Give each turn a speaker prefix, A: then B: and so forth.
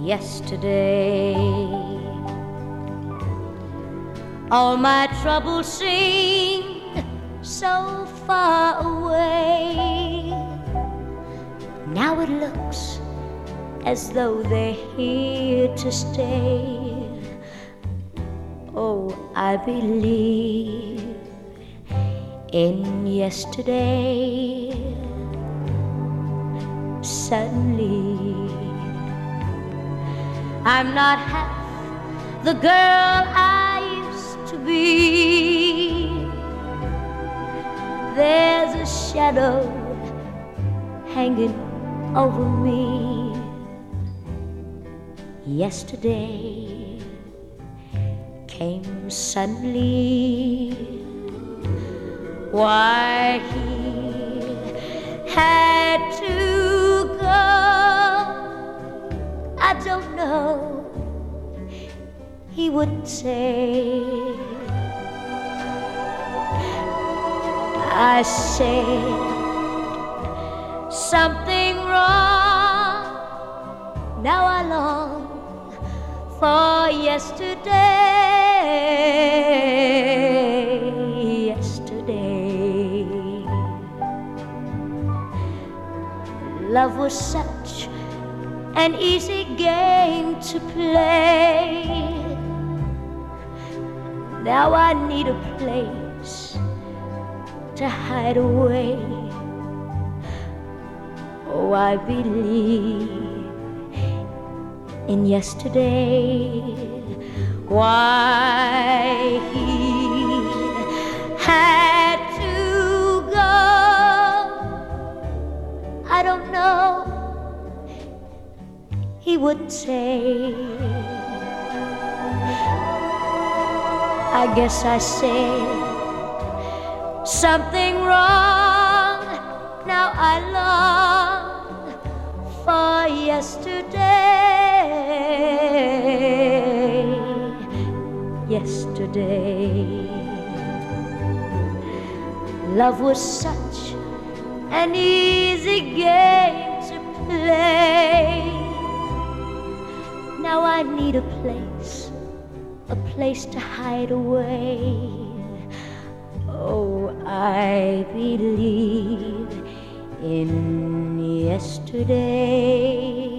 A: yesterday. All my troubles seemed so far away. Now it looks as though they're here to stay. Oh, I believe in yesterday. Suddenly, I'm not half the girl I used to be. There's a shadow hanging over me. Yesterday came suddenly. Why he had to go, I don't know. He wouldn't say. I said something wrong. Now I long for yesterday. Yesterday, love was such an easy game to play. Now I need a place to hide away. Oh, I believe in yesterday. Why he had to go, I don't know. He would say. I guess I said something wrong. Now I long for yesterday. Yesterday, love was such an easy game to play. Now I need a place to hide away. Oh, I believe in yesterday.